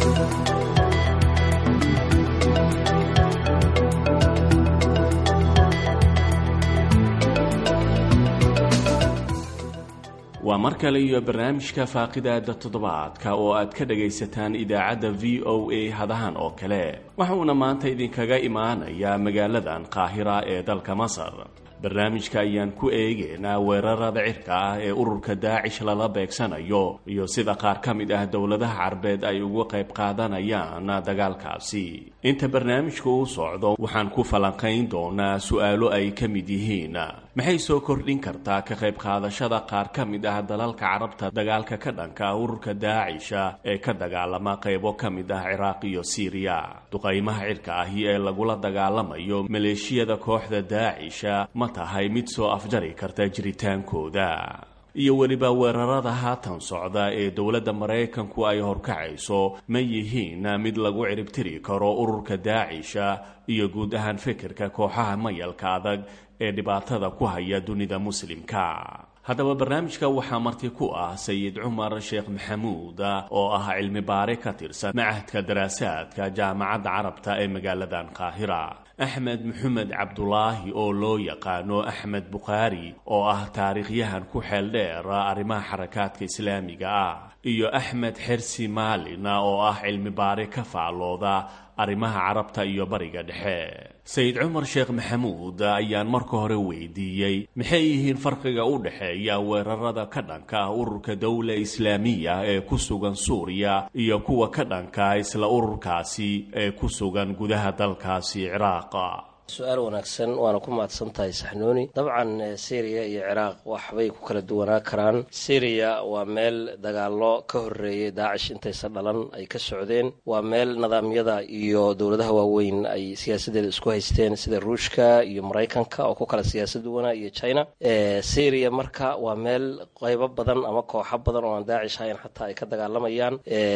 waa mar kale iyo barnaamijka faaqidaada toddobaadka oo aad ka dhagaysataan idaacadda VOA hadahan oo kale waxauna maanta idinkaga imaanayaa magaaladan qaahira ee dalka Masar. barnaamijka ayaan ku eegaynaa weerarada cirka ah ee ururka Daacish lala beegsanayo iyo sida qaar ka mid ah dowladaha Carbeed ay uga qayb qaadanayaan dagaalkaasi. inta barnaamijku uu socdo waxaan ku falanqayn doonaa su'aalo ay ka mid yihiin maxay soo kordhin kartaa ka qayb qaadashada qaar ka mid ah dalalka Carabta dagaalka ka dhanka ururka Daacish ee ka dagaalama qaybo ka mid ah Ciraaq iyo Syria. duqaymaha cirka ah ee lagula dagaalamayo maleeshiyada kooxda Daacish ma tahay mid soo afjari karta jiritaankooda iyo weliba weerarada haatan socda ee dowladda Mareykanku ay horkacayso ma yihiin mid lagu ciribtiri karo ururka Daacish iyo guud ahaan fikirka kooxaha mayalka adag ee dhibaatada ku haya dunida muslimka. haddaba barnaamijka waxaa marti ku ah Sayid Cumar Sheekh Maxamuud oo ah cilmi baare ka tirsan macahadka daraasaadka jaamacadda Carabta ee magaaladan Qaahira, Axmed Maxamed Cabdulaahi oo loo yaqaano Axmed Bukhari oo ah taariikhyahan ku xeel dheer arrimaha xarakaadka islaamiga ah, iyo Axmed Xirsi Maalin oo ah cilmi baare ka faalooda arrimaha Carabta iyo Bariga Dhexe. Sayid Cumar Sheekh Maxamuud ayaan marka hore weydiiyey maxay yihiin farqiga u dhaxeeya weerarada ka dhanka ururka dawla islaamiya ee ku sugan Suuriya iyo kuwa ka dhanka isla ururkaasi ee ku sugan gudaha dalkaasi Ciraaq. su'aal wanaagsan waana ku mahadsantahay Saxnuuni. dabcan Syria iyo Ciraaq waxbay ku kala duwanaa karaan. Syria waa meel dagaalo ka horeeyay Daacish intaysan dhalan ay ka socdeen, waa meel nidaamyada iyo dowladaha waaweyn ay siyaasadeeda isku haysteen sida Ruushka iyo Mareykanka oo ku kala siyaasad duwana iyo China. Syria marka waa meel qaybo badan ama kooxo badan oo aan Daacish ahayn xataa ay ka dagaalamayaan.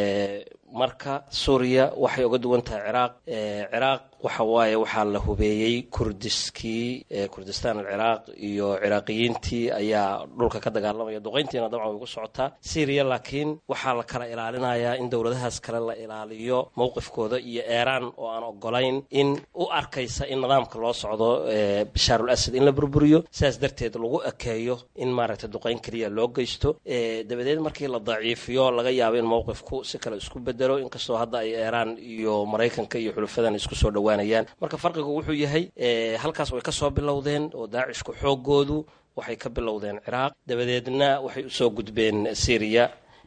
marka Suuriya waxay uga duwan tahay Ciraaq waxa waaye waxaa la hubeeyey Kurdistaan al-Ciraaq iyo Ciraaqiyiintii ayaa dhulka ka dagaalamaya. duqayntiina dabcan way ku socotaa. Syria laakiin waxaa la kala ilaalinayaa in dowladahaas kale la ilaaliyo mowqifkooda, iyo Iran oo aan ogolayn in u arkaysa in nidaamka loo socdo Bashar al-Assad in la burburiyo, sidaas darteed lagu ekeeyo in maaragtay duqayn kaliya loo geysto. dabadeed markii la daciifiyo laga yaabo in mowqifku si kale isku bedelo, inkastoo hadda ay Iran iyo Mareykanka iyo xulufadan isku soo dhawaanayaan. marka farqigu wuxuu yahay halkaas way ka soo bilowdeen oo Daacishku xoogoodu waxay ka bilowdeen Ciraaq, dabadeedna waxay u soo gudbeen Syria.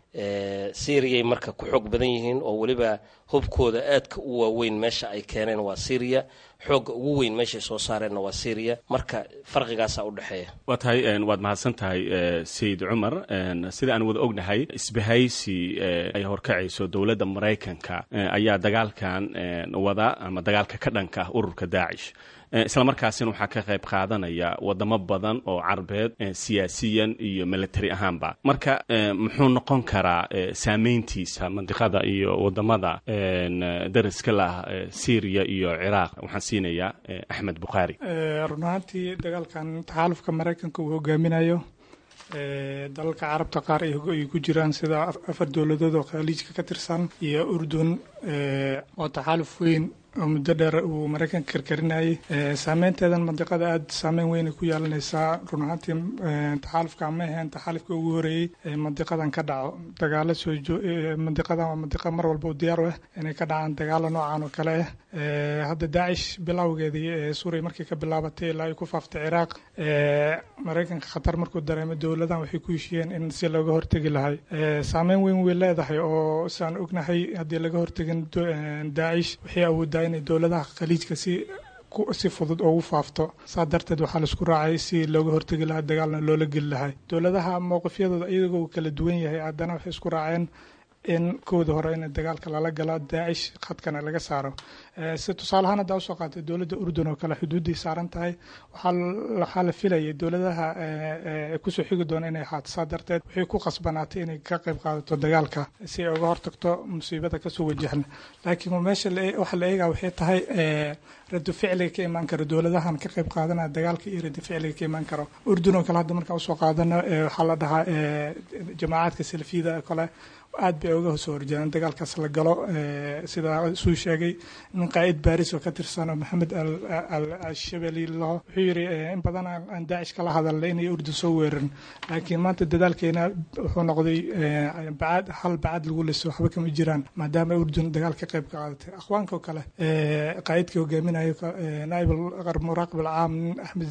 Syria marka ku xoog badan yihiin oo waliba hubkooda aadka u waaweyn meesha ay keeneen waa Syria, xoog ugu weyn meesha soo saareen waa Syria. marka farqigaas u dhaxeeya. waad mahadsantahay Sayid Cumar. sida aan wada ognahay isbahaysi ay horkacayso dowladda Mareykanka ayaa dagaalkan wada ama dagaalka ka dhanka ururka Daacish. isla markaasina waxaa ka qayb qaadanaya wadamo badan oo Carbeed siyaasiyan iyo military ahaanba. marka muxuu noqon karaa saameyntiisa mandiqada iyo wadamada dariska lah Syria iyo Ciraaq? waxaan siinayaa Axmed Bukhari. runaantii dagaalkan taxaalufka Mareykanka uu hogaaminayo dalalka Carabta qaar ay ku jiraan sida 4 dowladood oo khaliijka ka tirsan iyo Urdun oo taxaaluf weyn oo muddo dheer uu Mareykanka karkarinayay. saameynteedan mandiqada aad saameyn weyn ku yeelanaysaa. runaantii taxaalufka ma ahayn taxaalufka ugu horeeyay mandiqadan ka dhaco dagaalo mandiqadan waa mandiqa mar walba u diyaar ah inay ka dhacaan dagaalo noocan oo kale ah. hadda Daacish bilowgeedii Suuriya markii ka bilaabatay ilaa ay ku faaftay Ciraaq, Mareykanka khatar markuu dareemay dowladahan waxay ku heshiiyeen in si looga hortagi lahay. saameyn weyn way leedahay oo saan ognahay haddii laga hortagin Daacish waxay awoodaa inay dowladaha khaliijka si fudud ugu faafto. saa darteed waxaa la isku raacay si looga hortagi lahaa dagaalna loola geli lahay. dowladaha mowqifyadooda iyagoo kala duwan yahay haddana waxay isku raaceen in kooda hore in dagaalka lala gala Daacish khadkana laga saaro. si tusaale ahaan hadda usoo qaatay dowladda Urdun oo kale xuduuday saaran tahay, waxaa la filayay dowladaha kusoo xigi doona inay ahaato. saa darteed waxay ku qasbanaatay inay ka qayb qaadato dagaalka si ay uga hortagto musiibada kasoo wajahna. laakiin meesha waxa la eegaa waxay tahay rado ficliga ka imaan karo dowladahan ka qayb qaadanaya dagaalka iyo rado ficliga ka imaan karo. Urdun oo kale hadda markaa usoo qaadana waxaa la dhahaa jamaacadka salafiyada kale aad bay uga soo horjeedaan dagaalkaas la galo sida suu sheegay nin qaa'id baaris oo ka tirsan oo maxamed al-shabeli laho wuxuu yidhi in badan aan daacish kala hadalnay inay urdun soo weerarin laakiin maanta dadaalkeena wuxuu noqday hal bacad lagu liso waxba kama jiraan maadaama urdun dagaal ka qayb ka qaadatay akhwaanka oo kale qaa'idkii hogaaminayo naa'ib muraaqib alcaam axmed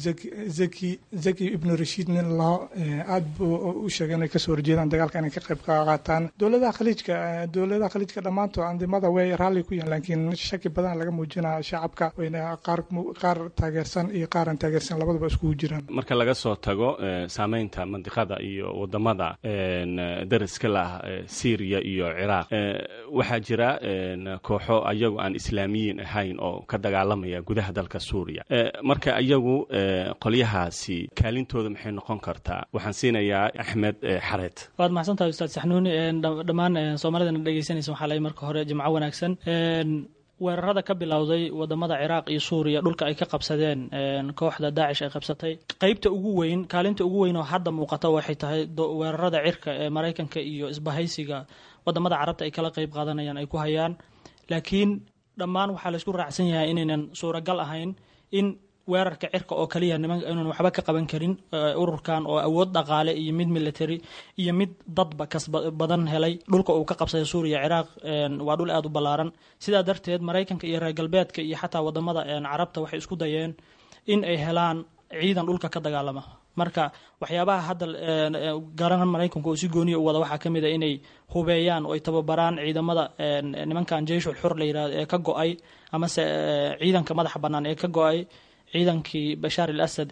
zaki ibnu rashiid nin laho aad buu u sheegay inay kasoo horjeedaan dagaalka inay ka qayb ka qaataan dowladaha khaliijka dhammaantood andimada way raalli ku yihiin laakiin shaki badan laga muujinaa shacabka wayna qaar taageersan iyo qaar aan taageersan labadaba iskugu jiraan marka laga soo tago saameynta mandiqada iyo wadamada dariska lah Syria iyo Iraq waxaa jira kooxo ayagu aan islaamiyiin ahayn oo ka dagaalamaya gudaha dalka Suuriya marka ayagu qolyahaasi kaalintooda maxay noqon kartaa waxaan siinayaa Axmed Xareed waad mahadsantahay ustaad Saxnuuni dhammaan Soomaalida dhageysanaysa waxa la marka hore jimco wanaagsan weerarada ka bilowday wadamada Iraq iyo Suuriya dhulka ay ka qabsadeen kooxda Daesh ay qabsatay qaybta ugu weyn kaalinta ugu weyn oo hadda muuqata waxay tahay weerarada cirka ee Mareykanka iyo isbahaysiga wadamada Carabta ay kala qayb qaadanayaan ay ku hayaan laakiin dhammaan waxa la isku raacsan yahay inaynan suuragal ahayn in weerarka cirka oo kaliya inaan waxba ka qaban karin ururkan oo awood dhaqaale iyo mid military iyo mid dadba badan helay dhulka uu ka qabsaday Suuriya Iraq waa dhul aad u ballaaran sidaa darteed Mareykanka iyo reer galbeedka iyo xataa wadamada Carabta waxay isku dayeen in ay helaan ciidan dhulka ka dagaalama marka waxyaabaha hadda garan Mareykanku oo si gooniyo u wada waxa kamid ah inay hubeeyaan oo ay tababaraan ciidamada nimankan Jayshul Hur la yiraahdo ee ka go'ay ama ciidanka madaxa banaan ee ka go'ay ciidankii Bashar al-Assad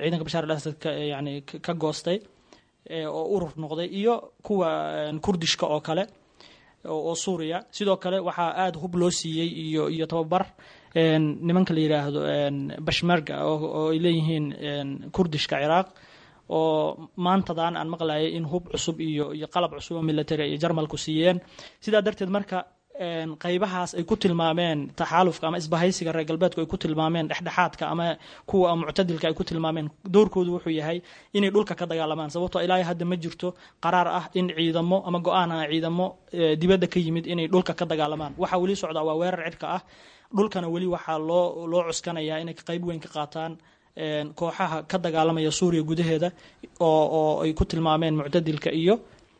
yani ka goostay oo urur noqday iyo kuwa Kurdishka oo kale oo Suuriya sidoo kale waxa aad hub loo siiyay iyo tababar nimanka la yiraahdo Peshmerga oo ay leeyihiin Kurdishka Iraq oo maantadan aan maqlaayay in hub cusub iyo qalab cusub oo military iyo Jarmalku siiyeen sidaa darteed marka qaybahaas ay ku tilmaameen taxaalufka ama isbahaysiga reer galbeedku ay ku tilmaameen dhexdhexaadka ama kuwa muctadilka ay ku tilmaameen doorkoodu wuxuu yahay inay dhulka ka dagaalamaan sababtoo ilaahay hadda ma jirto qaraar ah in ciidamo ama go'aan ah ciidamo dibadda ka yimid inay dhulka ka dagaalamaan waxa wali socda waa weerar cirka ah dhulkana wali waxa loo cuskanayaa inay qayb weyn ka qaataan kooxaha ka dagaalamaya Suuriya gudaheeda oo ay ku tilmaameen muctadilka iyo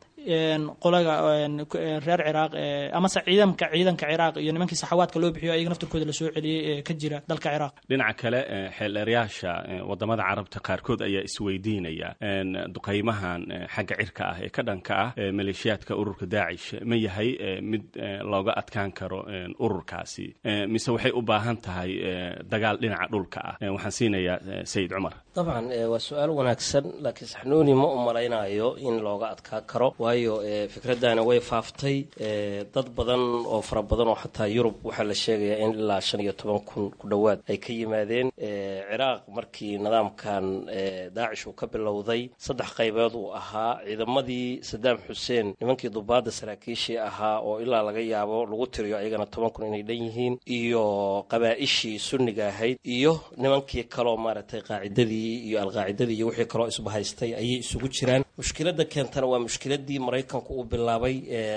qolaga reer Iraq ama ciidanka Iraq iyo nimankii saxawaadka loo bixiyo ayaga naftirkooda la soo celiyay ka jira dalka Iraq dhinaca kale xeelarayaasha wadamada Carabta qaarkood ayaa isweydiinaya duqeymahan xagga cirka ah ee ka dhanka ah maleeshiyaadka ururka Daesh ma yahay mid looga adkaan karo ururkaasi mise waxay u baahan tahay dagaal dhinaca dhulka ah waxaan siinayaa Sayid Cumar طبعا waa su'aal wanaagsan laakiin Saxnuuni ma u malaynayo in looga adkaan karo waayo fikradana way faaftay dad badan oo fara badan oo xataa Yurub waxa la sheegay in ilaa 15,000 ku dhawaad ay ka yimaadeen Iraq markii nidaamkan Daesh uu ka bilowday saddex qaybood uu ahaa ciidamadii Saddam Hussein nimankii dubaada saraakiishii ahaa oo ilaa laga yaabo lagu tiriyo ayagana 10,000 inay dhan yihiin iyo qabaa'ishii sunniga ahayd iyo nimankii kale maaragtay qaacidadii iyo al-qaacidadii iyo wixii kale isbahaystay ayay isugu jiraan mushkiladda keentana waa mushkiladii Mareykanku uu bilaabay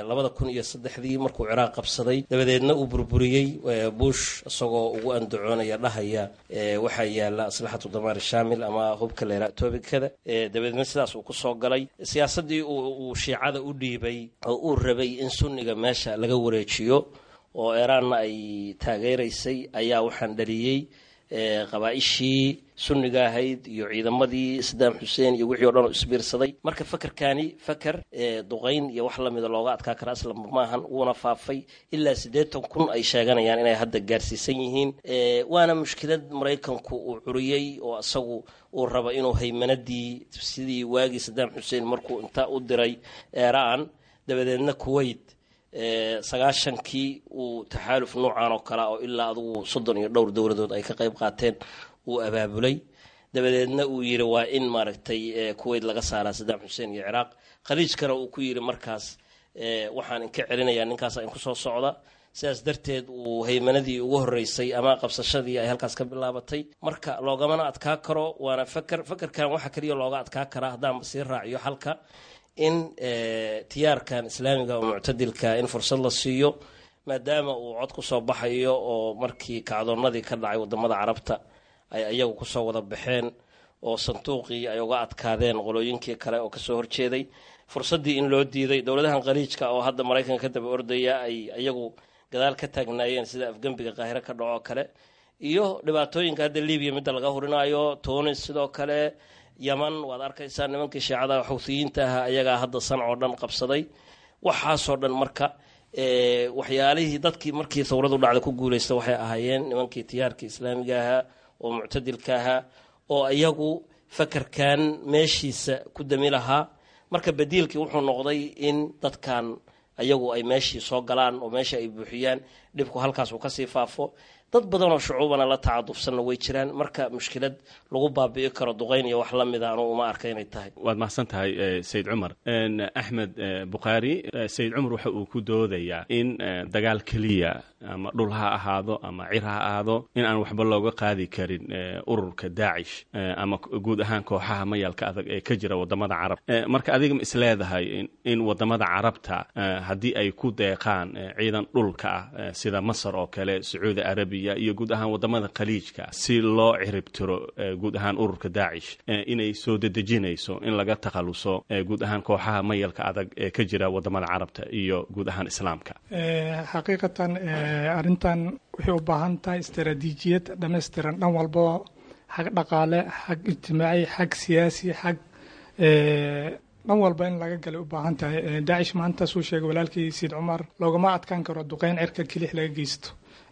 2003 markuu Iraq qabsaday dabadeedna uu burburiyay Bush isagoo ugu andacoonaya dhahaya waxa yaala aslaxatu damaar shaamil ama hubka leeyahay toobikada dabadeedna sidaas uu ku soo galay siyaasadii uu shiicada u dhiibay oo uu rabay in sunniga meesha laga wareejiyo oo Iran ay taageeraysay ayaa waxaan dhaliyay qabaa'ishii sunniga ahayd iyo ciidamadii Saddam Hussein iyo wixii oo dhan isbiirsaday marka fakarkani fakar duqeyn iyo wax lamid looga adkaa kara aslan maahan uuna faafay ilaa 80,000 ay sheeganayaan inay hadda gaarsiisan yihiin waana mushkilad Mareykanku uu curiyay oo asagu uu raba inuu haymanadii sidii waagi Saddam Hussein markuu inta u diray Iran dabadeedna Kuwait 90kii uu taxaaluf noocan oo kala oo ilaa adigu 30 iyo dhowr dawladood ay ka qayb qaateen uu abaabulay dabadeedna uu yiri waa in maaragtay Kuwait laga saaraa Saddam Hussein iyo Iraq khaliijkana uu ku yiri markaas waxaan in ka celinayaa ninkaas in ku soo socda sidaas darteed uu haymanadii ugu horeysay ama qabsashadii ay halkaas ka bilaabatay marka loogamana adkaa karo waana fakarkan waxa kaliya looga adkaa kara hadaan si raaciyo halka in tiyaarkan islaamiga oo muctadilka in fursad la siiyo maadaama uu cod kusoo baxayo oo markii kacdoonnadii ka dhacay wadamada carabta ay iyagu kusoo wada baxeen oo sanduuqii ay uga adkaadeen qolooyinkii kale oo kasoo horjeeday fursaddii in loo diiday dowladahan khaliijka oo hadda maraykanka ka daba ordaya ay iyagu gadaal ka taagnaayeen sida afgembiga qaahiro ka dhaco kale iyo dhibaatooyinka hadda libiya midda laga hurinayo tunis sidoo kale yaman waad arkaysaa nimankii shiicada xuuthiyiinta ahaa ayagaa hadda sancoo dhan qabsaday waxaasoo dhan marka waxyaalihii dadkii markii thawradu dhacda ku guulaysta waxay ahaayeen nimankii tiyaarkii islaamiga ahaa oo muctadilka ahaa oo iyagu fakarkan meeshiisa ku dami lahaa marka badiilkii wuxuu noqday in dadkan ayagu ay meeshii soo galaan oo meesha ay buuxiyaan dhibku halkaas uu kasii faafo dad badan oo shucuubana la tacadufsanna way jiraan marka mushkilad lagu baabi'i karo duqayn iyo wax la mida anugu uma arka inay tahay waad mahadsan tahay sayid cumar axmed bukhaari sayid cumar waxa uu ku doodayaa in dagaal keliya ama dhul ha ahaado ama cir ha ahaado in aan waxba looga qaadi karin ururka daacish ama guud ahaan kooxaha mayalka adag ee ka jira wadamada carab marka adiga ma isleedahay in wadamada carabta haddii ay ku deeqaan ciidan dhulka ah sida masar oo kale sacuudi arabiya iyo guud ahaan wadamada khaliijka si loo ciribtiro guud ahaan ururka daacish inay soo dedejinayso in laga takhaluso guud ahaan kooxaha mayalka adag ee ka jira wadamada carabta iyo guud ahaan islaamka xaqiiqatan arrintan waxay u baahan tahay istaraatiijiyad dhammaystiran dhan walba xag dhaqaale xag ijtimaaci xag siyaasi xag dhan walba in laga galay u baahan tahay daacish maanta suu sheegay walaalkii sayid cumar loogama adkaan karo duqeyn cirka kelix laga geysto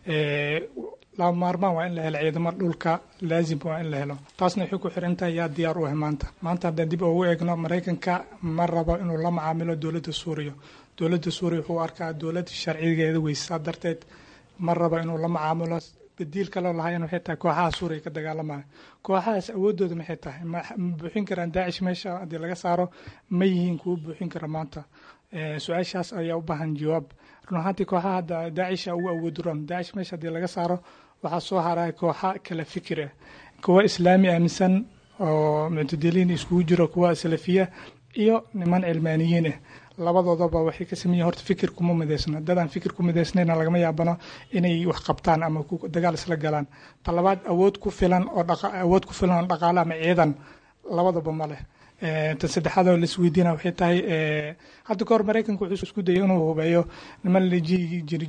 laba maarmaan waa in la helo ciidamo dhulka laazim waa in la helo taasna waxay ku xiran tahay yaa diyaar u ah maanta haddaan dib ugu eegno maraykanka ma rabo inuu la macaamilo dowladda suuriya wuxuu arkaa dowlad sharcigeeda weysaa darteed ma rabo inuu la macaamilo badiil kaloo lahaayeen waxay tahay kooxaha suuriya ka dagaalamaya kooxahaas awoodooda maxay tahay ma buuxin karaan daacish meesha haddii laga saaro ma yihiin kuwa buuxin kara maanta su-aashaas ayaa u baahan jawaab run ahaantii kooxaha hadda daacisha ugu awooduran daacish meesha haddii laga saaro waxaa soo haraya kooxa kala fikir ah kuwa islaami aaminsan oo muctadiliin iskugu jiro kuwa salafiya iyo niman cilmaaniyiin ah labadoodaba waxay ka sameeyeen horta fikir kuma midaysna dadaan fikir ku midaysnayna lagama yaabano inay wax qabtaan ama dagaal isla galaan talabaad awood ku filan oo dhaqaale ama ciidan labadaba ma leh tan saddexaad oo la isweydiina waxay tahay hadda kahor maraykanka wuxuu isku dayay inuu hubeeyo niman la jiri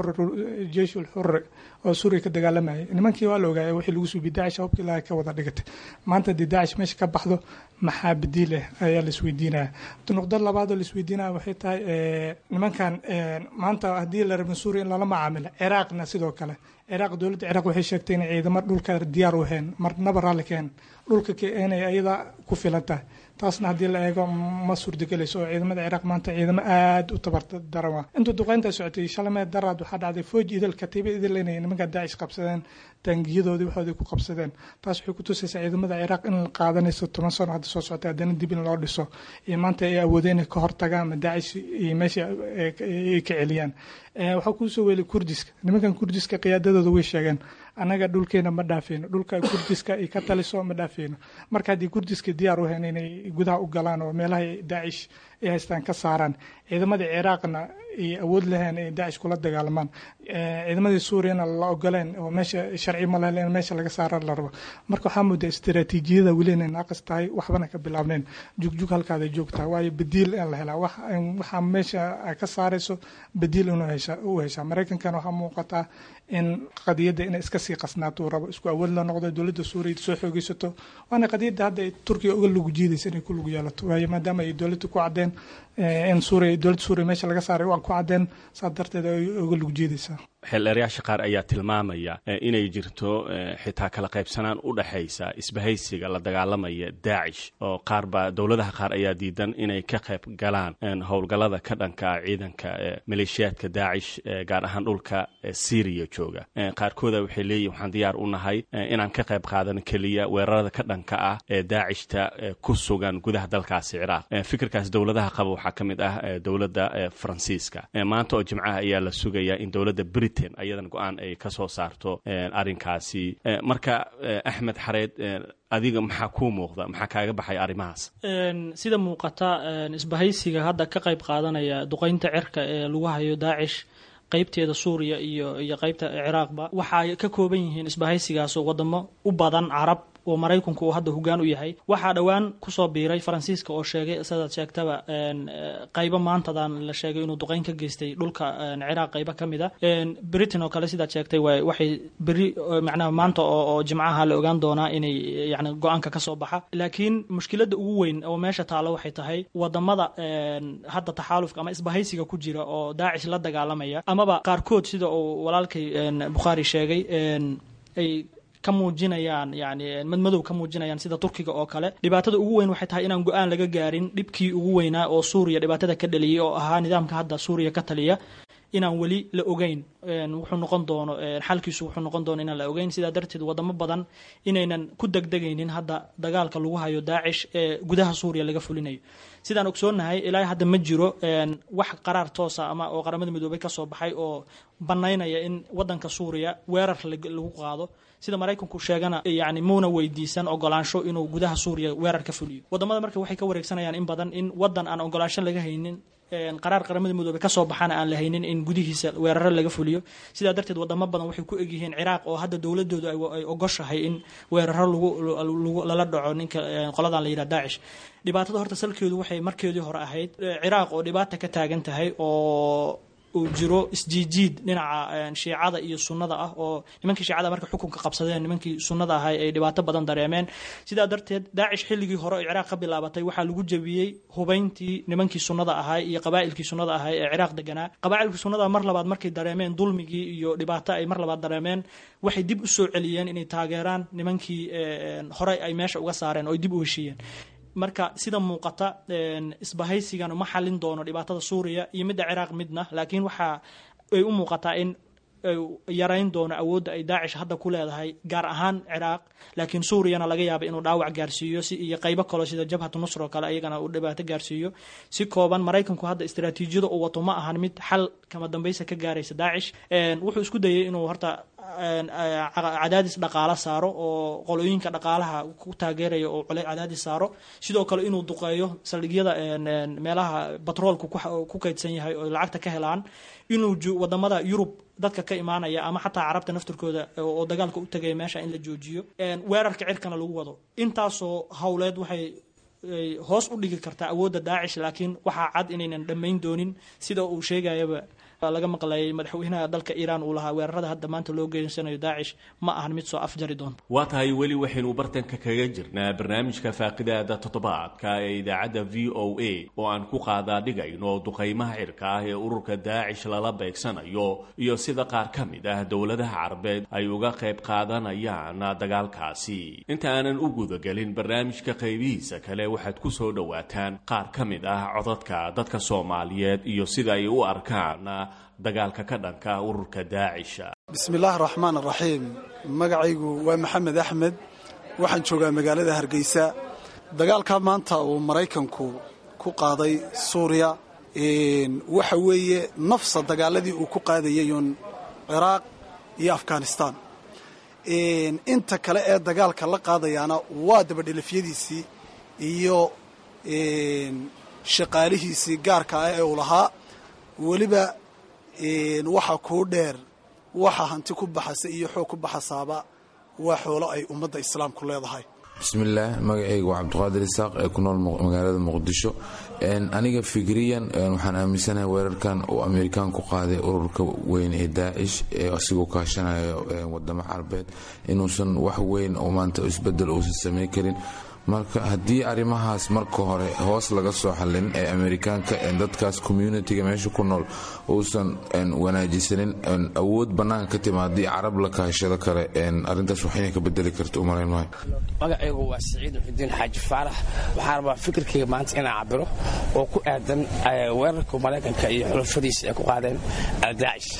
jeyshul xurri oo suuriya ka dagaalamayay nimankii waa la ogaayay wixii lagu suubi daacish hubkii ilaahay ka wada dhigatay maanta haddii daacish meesha ka baxdo maxaa badiil ah ayaa la isweydiinaya nuqdo labaad oo la isweydiinaya waxay tahay nimankan maanta haddii la rabin suuriya in lala macaamilo ciraaqna sidoo kale ciraaq dowladda ciraaq waxay sheegtay inay ciidamo dhulka diyaar u heen marnaba raalli keen dhulka inay ayada ku filan tahay taasna haddii la eego ma suurtagelayso oo ciidamada ciraaq maanta ciidamo aada u tabardaran waa intuu duqeynta socotay shalamee daraad waxaa dhacday fooj idil katiiba idil inay nimanka daacish qabsadeen taangiyadoodii waxoodii ku qabsadeen taas waxay ku tusaysaa ciidamada ciraaq in qaadanayso 10 sano hadda soo socotay haddana dib in loo dhiso iyo maanta ay awoodeen inay ka hortagaan ama daacish iyo meesha ay ka celiyaan waxaa kusoo weelay kurdiska nimankan kurdiska qiyaadadooda way sheegeen annaga dhulkeena ma dhaafeyno dhulka kurdiska ay ka taliso ma dhaafeyno marka haddii kurdiska diyaar u heen inay gudaha u galaan oo meelaha daacish ay haystaan ka saaraan ciidamada ciraaqna ay awood lahayn ay daacish kula dagaalamaan ciidamadii suuriyana la ogoleen oo meesha sharci ma lahayn in meesha laga saara la rabo marka waxaa moodaa istiraatiijiyada weli inay naaqis tahay waxbana ka bilaabneen jugjug halkaada joogtaa waayo badiil in la helaa waxaa meesha ka saarayso badiil inuu heshaa maraykankana waxaa muuqataa in qadiyadda inay iska sii qasnaato rabo isku awood la noqdo dowladda suuriya soo xoogeysato waana qadiyadda hadda ay turkiya uga lugu jiidaysa inay ku lug yeelato waayo maadaama ay dowladda ku cadeen in dowladda suuriya meesha laga saaray waa ku cadeen saa darteed ay uga lug jiidaysaa xeelerayaasha qaar ayaa tilmaamaya inay jirto xitaa kala qaybsanaan u dhaxaysa isbahaysiga la dagaalamaya daacish oo qaarba dowladaha qaar ayaa diidan inay ka qayb galaan howlgallada ka dhanka ciidanka maleeshiyaadka daacish gaar ahaan dhulka Syria jooga qaarkooda waxay leeyihiin waxaan diyaar u nahay inaan ka qayb qaadan kaliya weerarada ka dhanka ah ee daacishta ku sugan gudaha dalkaasi Ciraaq fikirkaas dowladaha qaba waxaa ka mid ah dowladda Faransiiska maanta oo Jimcaha ayaa la sugayaa in dowladda britain ayadan go-aan ay ka soo saarto arrinkaasi marka axmed xareed adiga maxaa kuu muuqda maxaa kaaga baxay arrimahaas sida muuqata isbahaysiga hadda ka qayb qaadanaya duqaynta cirka ee lagu hayo daacish qaybteeda suuriya iyo qaybta ciraaqba waxay ka kooban yihiin isbahaysigaasoo wadamo u badan carab oo maraykanku uu hadda hoggaan u yahay waxaa dhowaan kusoo biiray faransiiska oo sheegay sidaad sheegtaba qaybo maantadan la sheegay inuu duqayn ka geystay dhulka ciraaq qaybo ka mid a britain oo kale sidaad sheegtay waxay beri macnaha maanta oo jimcaha la ogaan doonaa inay yani go-aanka ka soo baxa laakiin mushkiladda ugu weyn oo meesha taalo waxay tahay wadamada hadda taxaalufka ama isbahaysiga ku jira oo daacish la dagaalamaya amaba qaarkood sida uu walaalkay bukhaari sheegay ay ka muujinayaan yani madmadow ka muujinayaan sida turkiga oo kale dhibaatada ugu weyn waxay tahay inaan go-aan laga gaarin dhibkii ugu weynaa oo suuriya dhibaatada ka dhaliyay oo ahaa nidaamka hadda suuriya ka taliya inaan weli la ogeyn wuxuu noqon doono xalkiisu wuxuu noqon doono inaan la ogeyn sidaa darteed wadamo badan inaynan ku degdegaynin hadda dagaalka lagu hayo daacish ee gudaha suuriya laga fulinayo sidaan ogsoonahay ilaa hadda ma jiro wax qaraar toosa ama oo qaramada midoobay ka soo baxay oo banaynaya in wadanka suuriya weerar lagu qaado sida maraykanku sheegana yani muuna weydiisan ogolaansho inuu gudaha suuriya weerar ka fuliyo wadamada marka waxay ka wareegsanayaan in badan in wadan aan ogolaansho laga haynin qaraar qaramada midoobay ka soo baxana aan la haynin in gudihiisa weeraro laga fuliyo sidaa darteed wadamo badan waxay ku egyihiin ciraaq oo hadda dowladoodu ay ogoshahay in weeraro lala dhaco ninka qoladan la yidhaha daacish dhibaatada horta salkeedu waxay markeedii hore ahayd ciraaq oo dhibaata ka taagan tahay oo uu jiro isjiijiid dhinaca shiicada iyo sunnada ah oo nimankii shiicada markay xukunka qabsadeen nimankii sunnada ahay ay dhibaato badan dareemeen sidaa darteed daacish xilligii hore oo ciraaq ka bilaabatay waxaa lagu jebiyey hubayntii nimankii sunnada ahay iyo qabaa'ilkii sunnada ahay ee ciraaq deganaa qabaa'ilkii sunnada mar labaad markay dareemeen dulmigii iyo dhibaato ay mar labaad dareemeen waxay dib u soo celiyeen inay taageeraan nimankii hore ay meesha uga saareen oo ay dib u heshiiyeen marka sida muuqata isbahaysigan uma xalin doono dhibaatada suuriya iyo midda ciraaq midna laakiin waxa ay u muuqataa in yarayn doono awoodda ay daacish hadda ku leedahay gaar ahaan ciraaq laakiin suuriyana laga yaaba inuu dhaawac gaarsiiyo iyo qaybo kale sida jabhatu nusr oo kale ayagana uu dhibaato gaarsiiyo si kooban maraykanku hadda istiraatiijiyada uu wato ma ahan mid xal kama dambaysa ka gaaraysa daacish wuxuu isku dayay inuu horta cadaadis dhaqaale saaro oo qolooyinka dhaqaalaha ku taageeraya oo cadaadis saaro sidoo kale inuu duqeeyo saldhigyada meelaha batroolku ku kaydsan yahay oo lacagta ka helaan inuu wadamada Yurub dadka ka imaanaya ama xataa carabta naftirkooda oo dagaalka u tagay meesha in la joojiyo weerarka cirkana lagu wado intaasoo hawleed waxay hoos u dhigi kartaa awoodda daacish laakiin waxaa cad inaynan dhammayn doonin sida uu sheegayaba laga maqlayay madaxweynaha dalka Iiraan uu lahaa weerarada hadda maanta loo geysanayo daacish ma ahan mid soo afjari doonto waa tahay weli waxaynu bartanka kaga jirnaa barnaamijka faaqidaada toddobaadka ee idaacadda VOA oo aan ku qaadaa dhigayno duqaymaha cirka ah ee ururka daacish lala beegsanayo iyo sida qaar ka mid ah dowladaha carabeed ay uga qayb qaadanayaan dagaalkaasi inta aanan u gudagelin barnaamijka qaybihiisa kale waxaad ku soo dhawaataan qaar ka mid ah codadka dadka Soomaaliyeed iyo sida ay u arkaan dagaalka ka dhanka ururka daacish bismillaahir rahmaanir rahiim magacaygu waa maxamed axmed waxaan joogaa magaalada hargeysa dagaalka maanta uu maraykanku ku qaaday suuriya waxa weeye nafsa dagaaladii uu ku qaadayay ciraaq iyo afghanistan inta kale ee dagaalka la qaadayana waa dabadhelafyadiisii iyo shaqaalihiisii gaarka ah ee uu lahaa weliba waxa kuu dheer waxa hanti ku baxasa iyo xoog ku baxasaaba waa xoolo ay ummadda islaamku leedahay bismillaah magacaygu waa cabdiqaadir isaaq ee ku nool magaalada muqdisho aniga fikriyan waxaan aaminsanahay weerarkan uu Ameerikaan ku qaaday ururka weyn ee daacish ee asigoo kaashanayo wadamo carabeed inuusan wax weyn oo maanta isbedel uusan sameyn karin marka haddii arrimahaas marka hore hoos laga soo xallin ee Ameerikaanka dadkaas community-ga meesha ku nool uusan wanaajisanin awood bannaan ka timaadii carab la kaashado kale arrintaas waxay ka bedeli karto u malayn maayo magacaygu waa Saciid Xudiin Xaaji Faarax waxaan rabaa fikirkayga maanta inaan cabiro oo ku aadan weerarka Mareykanka iyo xulafadiisa ay ku qaadeen daacish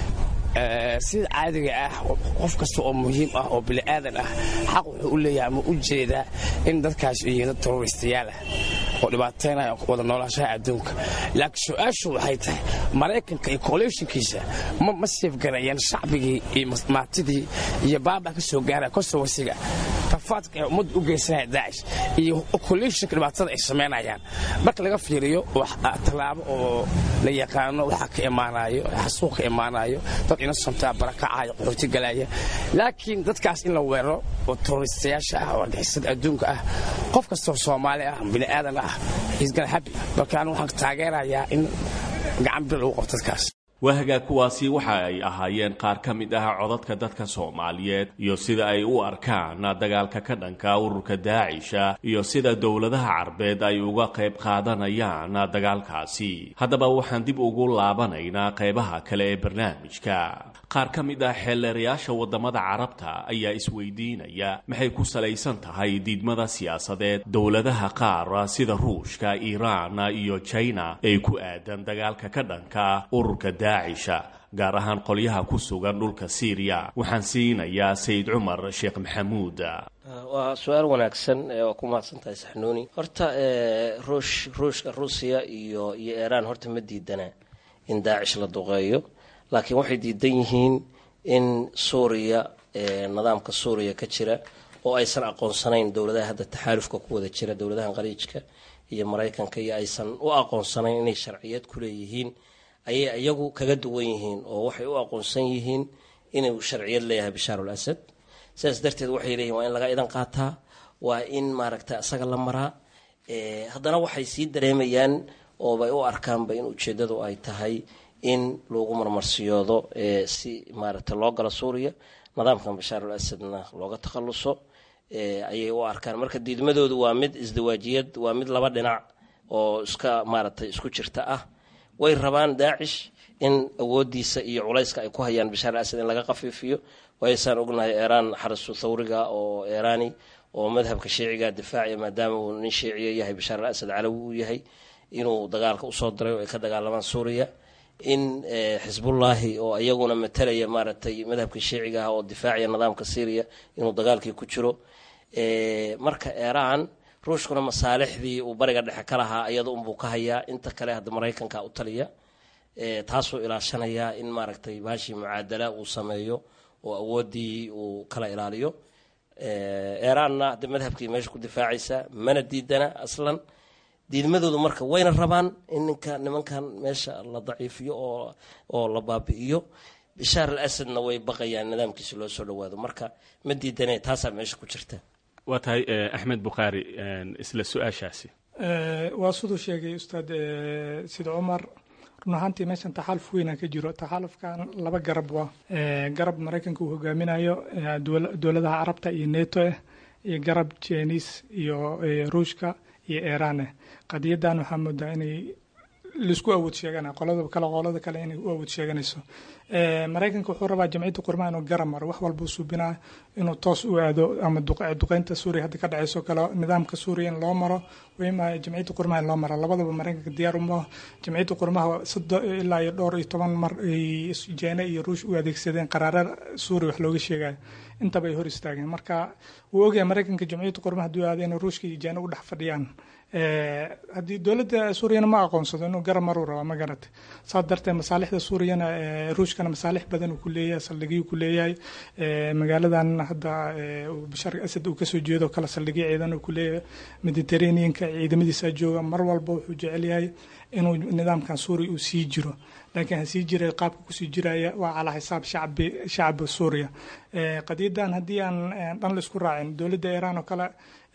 sida caadiga ah qof kasta oo muhiim ah oo bili aadan ah xaq wuxuu u leeyahay ama u jeedaa in dadkaas ay yihiin terroristayaal oo dhibaateynaya wada noolaanshaha adduunka. laakiin su-aashu waxay tahay maraykanka iyo coalitionkiisa ma seefgarayaan shacbigii iyo maatidii iyo baabaa ka soo gaaraya kosowasiga rafaadka ee ummadda u geysanaya daacish iyo coalitionka dhibaatada ay samaynayaan. marka laga fiiriyo tallaabo oo la yaqaano waxa ka imaanayo xasuuq ka imaanayo dad innocent barakacayo qaxooti galaya. laakiin dadkaas in la weeraro oo terroristayaasha ah oo argixisada adduunka ah qof kastoo Soomaali ah bini aadan ah is gonna happy. markaan waxaan taageerayaa in gacan bil ugu qabto dadkaas. waaga kuwaasi waxa ay ahaayeen qaar ka mid ah codadka dadka Soomaaliyeed iyo sida ay u arkaan dagaalka ka dhanka ururka Daacish iyo sida dawladaha Carbeed ay uga qayb qaadanayaan dagaalkaasi. haddaba waxaan dib ugu laabanaynaa qaybaha kale ee barnaamijka. qaar ka mid ah xeelleerayaasha wadamada Carabta ayaa isweydiinaya maxay ku salaysan tahay diidmada siyaasadeed dawladaha qaar sida Ruushka, Iiraan iyo China ay ku aadan dagaalka ka dhanka ururka Daacish, gaar ahaan qolyaha ku sugan dhulka Syria. waxaan siinayaa Sayid Cumar Sheekh Maxamuud. waa su'aal wanaagsan oo ku maadsantahay Saxnuuni. horta Ruushka, Ruusiya iyo Iiraan horta ma diidana in Daacish la duqeeyo, laakiin waxay diidan yihiin in Suuriya nidaamka Suuriya ka jira oo aysan aqoonsanayn dawladaha hadda taxaalufka ku wada jira, dawladaha qariijka iyo Mareykanka, iyo aysan u aqoonsanayn inay sharciyad ku leeyihiin ayay iyagu kaga duwan yihiin oo waxay u aqoonsan yihiin inuu sharciyad leeyahay Bashaar al-Asad. sidaas darteed waxay leeyihiin waa in laga idan qaataa, waa in maaragtay asaga la maraa. haddana waxay sii dareemayaan oo bay u arkaanba in ujeeddadu ay tahay in lagu marmarsiyoodo si maaragtay loo galo Suuriya, nidaamkan Bashaar al-Asadna looga takhaluso ayay u arkaan. marka diidmadoodu waa mid isdawaajiyad, waa mid laba dhinac oo iska maaragtay isku jirta ah. way rabaan Daacish in awoodiisa iyo culayska ay ku hayaan Bashaar al-Asad in laga qafiifiyo. waysaan ognahay Iiraan xarasu thawriga oo Iiraani oo madhabka shiiciga difaaciya maadaama uu nin shiiciye yahay, Bashaar al-Asad calawi uu yahay, inuu dagaalka u soo diray oo ay ka dagaalamaan Suuriya. in Xisbullaahi oo iyaguna matalaya maaragtay madhabka shiiciga oo difaaciya nidaamka Syria inuu dagaalkii ku jiro. marka Iiraan Ruushkuna masaalixdii uu bariga dhexe ka lahaa iyada unbuu ka hayaa, inta kale hadda Mareykanka u taliya. taasoo ilaashanayaa in maaragtay baashi mucaadala uu sameeyo oo awoodii uu kala ilaaliyo. Iiraanna hadda madhabkii meesha ku difaacaysa mana diidana aslan. diidmadoodu marka wayna rabaan in nimankan meesha la daciifiyo oo la baabi'iyo. Bashaar al-Asadna way baqayaan nidaamkiisa loo soo dhawaado, marka ma diidana taasaa meesha ku jirta. waa tahay Axmed Bukhaari, isla su-aashaasi. waa siduu sheegay ustaad Sayid Cumar. run ahaantii meeshan taxaaluf weyn ka jiro. taxaalufkan laba garab waa garab Mareykanka uu hogaaminayo, dowladaha Carabta iyo NATO iyo garab Chinese iyo Ruushka iyo Iiraan. qadiyadan waxaa moodaa inay lisku awood sheeganaa qolada kale inay u awood sheeganayso. Mareykanka wuxuu rabaa jamciyadda qurmaha inuu garab maro, wax walba suubinaa inuu toos u aado, ama duqeynta Suuriya hadda ka dhacayso kale nidaamka Suuriya in loo maro, wayma jamciyadda qurmaha in loo maro. labadaba Mareykanka diyaar uma ah. jamciyadda qurmaha ilaa iyo dhowr iyo 10 mar ay China iyo Ruush u adeegsadeen qaraarar Suuriya wax looga sheegayo, intaba ay hor istaageen. marka wuu ogyahay Mareykanka jamciyadda qurmaha hadduu aado in Ruushka iyo China u dhex fadhiyaan. haddii dowladda Suuriyana ma aqoonsado inuu garab maruu rabo, ma garatay. saas darteed masaalixda Suuriyana Ruushkana masaalix badan uu ku leeyahay, saldhigyo ku leeyahay. magaaladan hadda Bashaar al-Asad uu kasoo jeedo kala saldhigyo ciidan uu ku leeyahay. Mediterranean-ka ciidamadiisa jooga, mar walba wuxuu jecel yahay inuu nidaamkan Suuriya uu sii jiro, laakiin sii jiray qaabka ku sii jiraya waa ala xisaab shacbi Suuriya. qadiyadan haddii aan dhan la isku raacin, dowladda Iiraan oo kale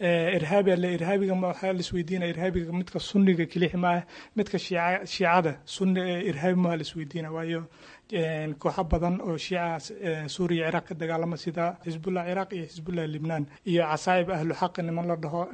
irhaabiga ma waxa la isweydiinaya, irhaabiga midka sunniga kaliya ma midka shiicada sunni irhaabi ma la isweydiinaya, waayo kooxo badan oo shiica Suuriya Ciraaq ka dagaalama sida Xisbullah Ciraaq iyo Xisbullah Libnaan iyo casaayib ahlu xaq niman la dhaho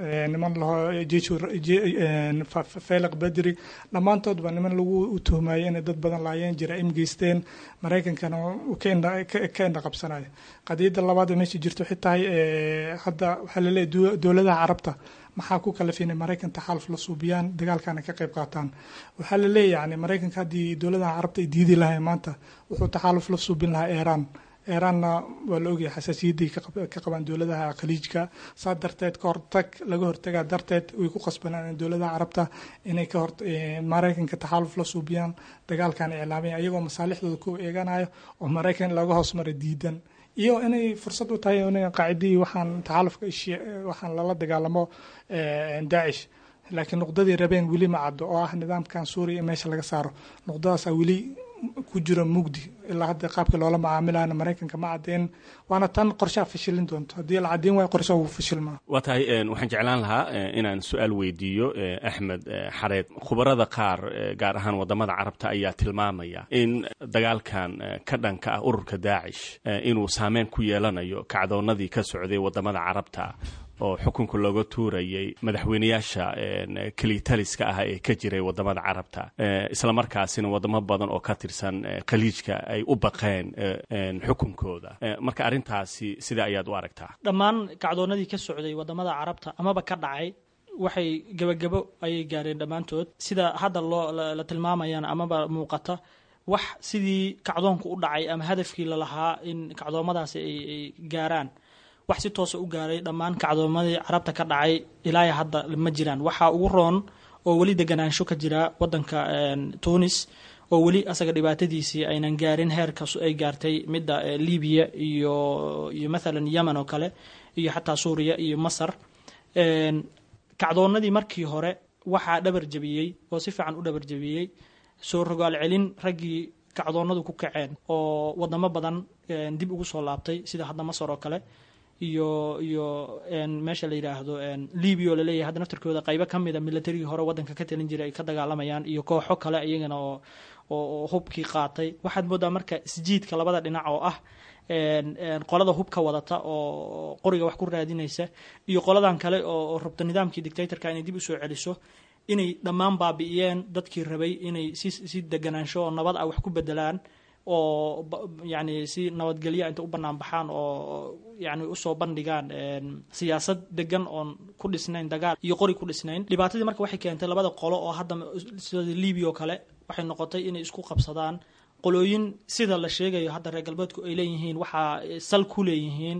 Faylaq Badri, dhammaantoodba niman lagu tuhmayo inay dad badan laayeen jira im geysteen. Mareykankana ka indha qabsanaya. qadiyadda labaad meesha jirto xitaa hadda waxaa la leeyahay dowladaha Carabta maxaa ku kalafina Mareykan taxaaluf la suubiyaan dagaalkana ka qayb qaataan. waxaa la leeyahay Mareykanka haddii dowladaha Carabta ay diidi lahayn maanta wuxuu taxaaluf la suubin lahaa Iiraan iiraanna waa la ogyahay xasaasiyaday ka qabaan dowladaha khaliijka saa darteed ka hortag laga hortagaa darteed way ku qasbanaan dowladaha carabta inay maraykanka taxaaluf la suubiyaan dagaalkan iclaamaya ayagoo masaalixdooda ku eeganayo oo maraykan laga hoos mara diidan iyo inay fursad u tahay in qaacidii waxaan taxaalufka waxaan lala dagaalamo daacish laakiin nuqdadii rabeen weli ma caddo oo ah nidaamkan suuriya meesha laga saaro nuqdadaasaa weli ku jira mugdi ilaa hadda qaabka loola macaamilayana maraykanka ma cadeen waana tan qorshaha fashilin doonto haddii la caddeyn waayo qorshaha wuu fashilmaa waa tahay waxaan jeclaan lahaa inaan su-aal weydiiyo axmed xareed khubarada qaar gaar ahaan wadamada carabta ayaa tilmaamaya in dagaalkan ka dhanka ah ururka daacish inuu saameyn ku yeelanayo kacdoonadii ka socday wadamada carabta oo xukunka looga tuurayay madaxweynayaasha kelitaliska ah ee ka jiray wadamada carabta isla markaasina wadamo badan oo ka tirsan khaliijka ay u baqeen xukunkooda marka arrintaasi sida ayaad u aragtaa dhammaan kacdoonadii ka socday wadamada carabta amaba ka dhacay waxay gebagabo ayay gaareen dhammaantood sida hadda la tilmaamayaan amaba muuqata wax sidii kacdoonku u dhacay ama hadafkii lalahaa in kacdoomadaasi ay gaaraan wax si toosa u gaaray dhammaan kacdoomadii carabta ka dhacay ilaa hadda ma jiraan waxaa ugu roon oo weli deganaansho ka jira wadanka Tunis oo weli asaga dhibaatadiisii aynan gaarin heerka ay gaartay midda Libiya iyo maalan Yemen oo kale iyo xataa Suuriya iyo Masar kacdoonadii markii hore waxaa dhabar jabiyey oo si fiican u dhabar jabiyey soo rogaal celin raggii kacdoonadu ku kaceen oo wadamo badan dib ugu soo laabtay sida hadda Masar oo kale iyo meesha la yiraahdo Libiya la leeyahay hadda naftirkooda qaybo kamid ah military hore wadanka ka talin jiray ay ka dagaalamayaan iyo kooxo kale iyagana oo hubkii qaatay waxaad moodaa marka isjiidka labada dhinac oo ah qolada hubka wadata oo qoriga wax ku raadinaysa iyo qoladan kale oo rabta nidaamkii dictatorka inay dib u soo celiso inay dhammaan baabi'iyeen dadkii rabay inay si deganaansho oo nabad ah wax ku bedelaan oo yani si nabadgelyo inta u banaan baxaan oo yani u soo bandhigaan siyaasad degan oo ku dhisnayn dagaal iyo qori ku dhisnayn dhibaatadii marka waxay keentay labada qolo oo hadda sida Libiya oo kale waxay noqotay inay isku qabsadaan qolooyin sida la sheegayo hadda reer galbeedku ay leeyihiin waxa sal ku leeyihiin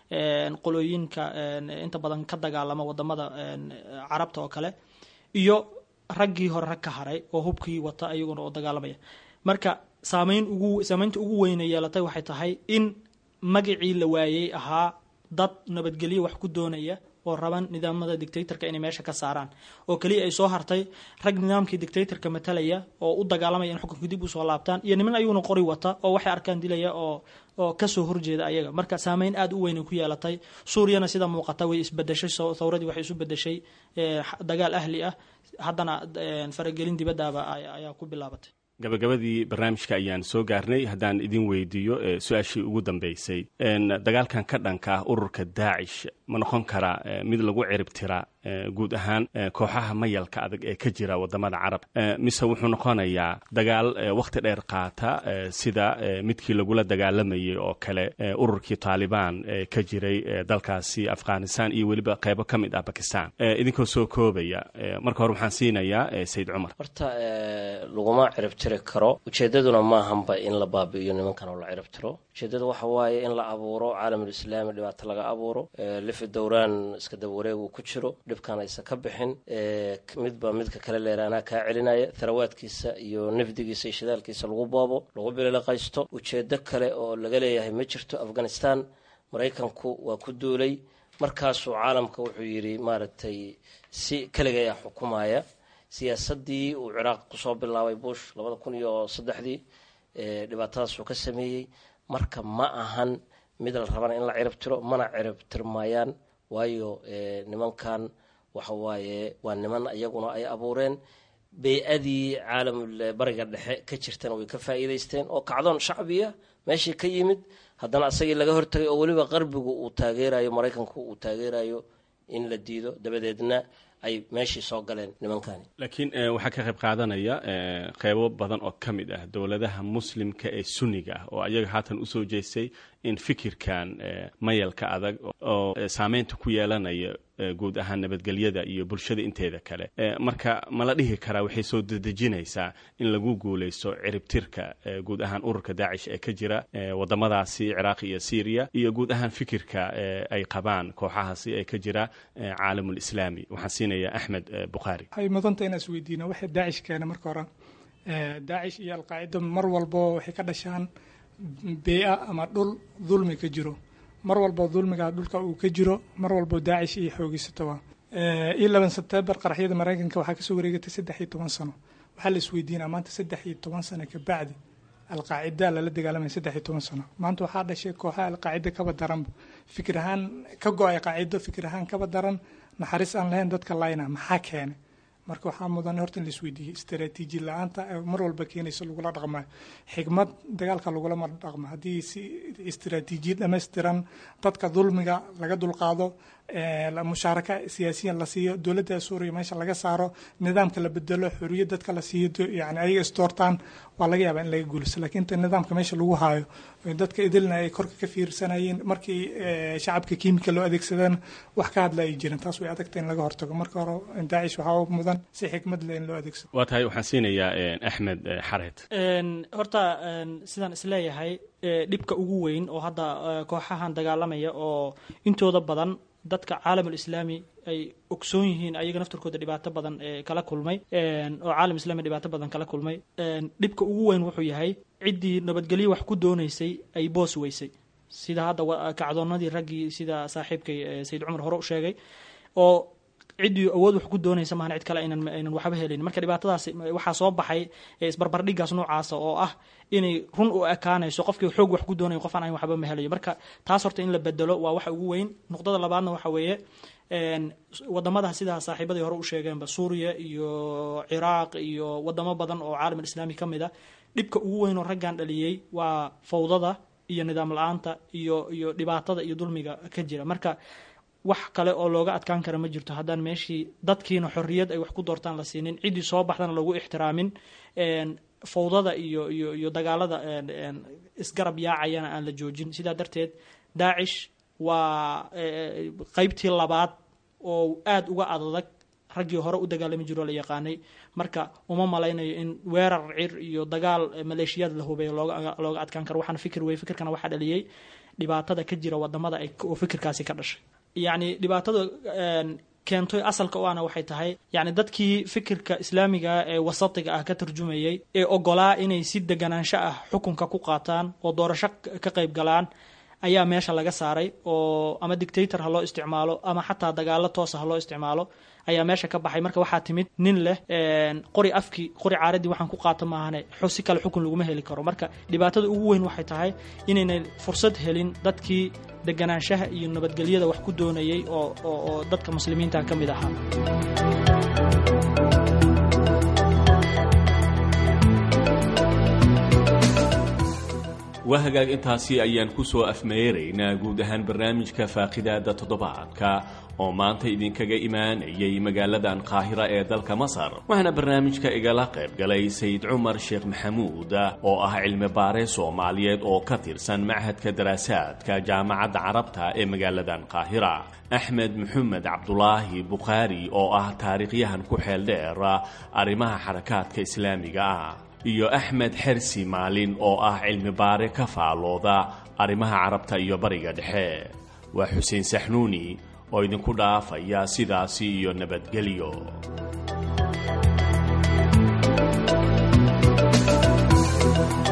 qolooyinka inta badan ka dagaalama wadamada carabta oo kale iyo raggii hore rag ka haray oo hubkii wata ayaguna oo dagaalamaya marka saamaynta ugu weyn ee yeelatay waxay tahay in magacii la waayay ahaa dad nabadgelyo wax ku doonaya oo raban nidaamada dictatorka inay meesha ka saaraan oo kaliya ay soo hartay rag nidaamkii dictatorka matalaya oo u dagaalamaya in xukunka dib u soo laabtaan iyo niman ayuuna qori wata oo waxay arkaan dilaya oo ka soo horjeeda ayaga marka saameyn aad u weyn ku yeelatay Suuriyana sida muuqata way isbedeshay thawradii waxay isu bedeshay dagaal ahli ah haddana faragelin dibadaba ayaa ku bilaabatay gabagabadii barnaamijka ayaan soo gaarnay haddaan idin weydiiyo su-aashii ugu dambeysay dagaalkan ka dhanka ah ururka daacish ma noqon karaa mid lagu cirib tira guud ahaan kooxaha mayalka adag ee ka jira wadamada carab mise wuxuu noqonayaa dagaal waqti dheer qaata sida midkii lagula dagaalamayay oo kale ururkii Taliban ka jiray dalkaasi Afghanistan iyo weliba qaybo ka mid ah Pakistan idinkoo soo koobaya marka hore waxaan siinayaa Said Umar horta laguma cirib tiri karo ujeedaduna ma ahanba in la baabi'iyo nimankan oo la cirib tiro ujeedadu waxa waaye in la abuuro caalamul islaami dhibaato laga abuuro lifi dowraan iska daba wareeg uu ku jiro dhibkan aysan ka bixin midba midka kale leeraana ka celinaya tharawaadkiisa iyo nafdigiisa iyo shidaalkiisa lagu boobo lagu bilalaqaysto ujeedo kale oo laga leeyahay ma jirto Afghanistan Mareykanku waa ku duulay markaasuu caalamka wuxuu yiri maaragtay si kaliya ay xukumaaya siyaasadii uu Ciraaq ku soo bilaabay Bush 2003 dhibaatadaas uu ka sameeyay marka ma ahan mid la rabana in la cirib tiro mana cirib tirmayaan waayo nimankan waxa waaye waa niman iyaguna ay abuureen bay'adii caalamul bariga dhexe ka jirtana way ka faa'iideysteen oo kacdoon shacbiya meeshii ka yimid haddana asagii laga hortagay oo weliba qarbigu uu taageerayo Mareykanku uu taageerayo in la diido dabadeedna ay meeshii soo galeen nimankani laakiin waxaa ka qayb qaadanaya qaybo badan oo ka mid ah dowladaha muslimka ee sunniga ah oo ayaga haatan u soo jeestay in fikirkan mayalka adag oo saameynta ku yeelanaya guud ahaan nabadgelyada iyo bulshada inteeda kale marka ma la dhihi karaa waxay soo dedejinaysaa in lagu guulaysto ciribtirka guud ahaan ururka daacish ee ka jira wadamadaasi ciraaq iyo syria iyo guud ahaan fikirka ay qabaan kooxahaasi ee ka jira caalamul islaami waxaan siinayaa axmed bukhaari waxay mudanta inaan isweydiino waxa daacish keena marka hore daacish iyo alqaacida mar walbo waxay ka dhashaan bee'a ama dhul dulmi ka jiro mar walbo dulmiga dhulka uu ka jiro mar walbo daacish iyo xoogiysataba 11 September qaraxyada Mareykanka waxaa ka soo wareegatay 13 sano waxaa la isweydiinaa maanta 13 sano ka bacdi alqaacida la dagaalamay 13 sano maanta waxaa dhashay kooxaha alqaacida ka badaran fikir ahaan ka go'ay qaacido fikir ahaan ka badaran naxariis aan lahayn dadka layna maxaa keenay marka waxaa mudan horta in la isweydiiyo istaraatiiji la'aanta mar walba keenayso lagula dhaqmayo xigmad dagaalka lagula dhaqmo haddii si istaraatiijiyad dhammaystiran dadka dulmiga laga dulqaado mushaaraka siyaasiyan la siiyo dowladda Suuriya meesha laga saaro nidaamka la bedelo xorriyad dadka la siiyo yani ayaga isdoortaan waa laga yaabaa in laga guulaysto laakiin inta nidaamka meesha lagu haayo dadka idilna ay korka ka fiirsanayeen markii shacabka kiimika loo adeegsadaan wax ka hadla ay jireen taas way adagtay in laga hortago marka hore daacish waxaa mudan si xikmad leh in loo adeegsado waa tahay waxaan siinayaa axmed xareed horta sidaan isleeyahay dhibka ugu weyn oo hadda kooxahan dagaalamaya oo intooda badan dadka caalamul islaami ay ogsoon yihiin ayaga naftarkooda dhibaato badan kala kulmay oo caalam islaami dhibaato badan kala kulmay dhibka ugu weyn wuxuu yahay ciddii nabadgelyo wax ku doonaysay ay boos weysay sida hadda kacdoonadii raggii sida saaxiibkay Sayid Cumar hore u sheegay oo ciddii awood wax ku doonaysa maahan cid kale aynan waxba helin marka dhibaatadaas waxaa soo baxay isbarbardhigaas noocaas oo ah inay run u ekaanayso qofkii xoog wax ku doonayo qof aan waxba ma helayo marka taas horta in la bedelo waa waxa ugu weyn nuqdada labaadna waxa weeye wadamada sida saaxiibadii hore u sheegeenba Suuriya iyo Ciraaq iyo wadamo badan oo caalamul islaami kamida dhibka ugu weyn oo raggan dhaliyay waa fawdada iyo nidaam la'aanta iyo dhibaatada iyo dulmiga ka jira marka wax kale oo looga adkaan kara ma jirto haddaan meeshii dadkiina xorriyad ay wax ku doortaan la siinin ciddii soo baxdana lagu ixtiraamin fawdada iyo dagaalada isgarab yaacayana aan la joojin sidaa darteed daacish waa qaybtii labaad oo aad uga adag raggii hore u dagaalami jiro la yaqaanay marka uma malaynayo in weerar cir iyo dagaal maleeshiyad la hubeeyo looga adkaan karo waxaan fikirkana waxa dhaliyay dhibaatada ka jira wadamada ay oo fikirkaasi ka dhashay yani dhibaatada keentay asalka oo ana waxay tahay yani dadkii fikirka islaamiga ee wasatiga ah ka tarjumayay ee ogolaa inay si deganaansho ah xukunka ku qaataan oo doorasho ka qayb galaan ayaa meesha laga saaray oo ama dictator ha loo isticmaalo ama xataa dagaalo toos ah loo isticmaalo ayaa meesha ka baxay marka waxaa timid nin leh qori caaradii waxaan ku qaata maahane si kale xukun laguma heli karo marka dhibaatada ugu weyn waxay tahay inaynay fursad helin dadkii deganaanshaha iyo nabadgelyada wax ku doonayay oo dadka muslimiinta ka mid ahaa waa hagaag intaasi ayaan ku soo afmeeraynaa guud ahaan barnaamijka faaqidaada toddobaadka oo maanta idinkaga imaanayay magaaladan qaahira ee dalka masar waxaana barnaamijka igala qayb galay sayid cumar sheekh maxamuud oo ah cilmi baare soomaaliyeed oo ka tirsan machadka daraasaadka jaamacadda carabta ee magaaladan qaahira axmed maxamed cabdulaahi bukhaari oo ah taariikhyahan ku xeel dheer arrimaha xarakaadka islaamiga ah iyo axmed xersi maalin oo ah cilmi baare ka faalooda arrimaha carabta iyo bariga dhexe waa xuseen saxnuuni oo idinku dhaafaya sidaasi iyo nabadgelyo